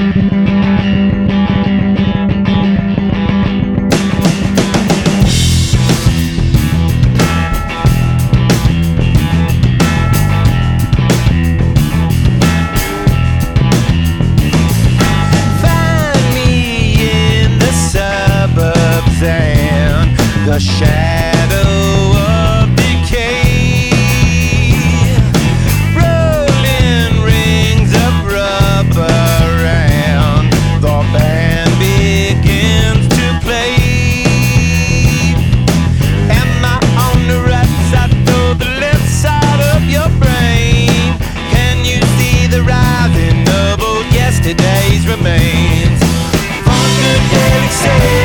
The shadow of decay, rolling rings of rubber round, the band begins to play. Am I on the right side or the left side of your brain? Can you see the rising of old yesterday's remains? Funkadelic says